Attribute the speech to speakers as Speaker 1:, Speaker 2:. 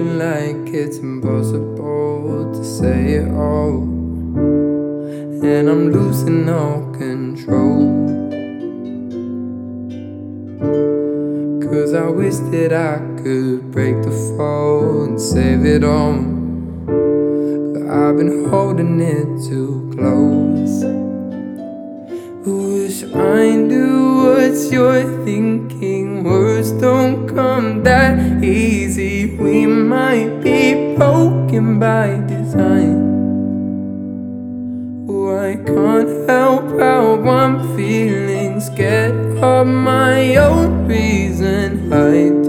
Speaker 1: feeling like it's impossible to say it all, and I'm losing all control. 'Cause I wish that I could break the fall and save it all, but I've been holding it too close. Wish I knew what you're thinking. Words don't come that easy. We might be broken by design. Oh, I can't help how I'm feeling, scared of my own reason. I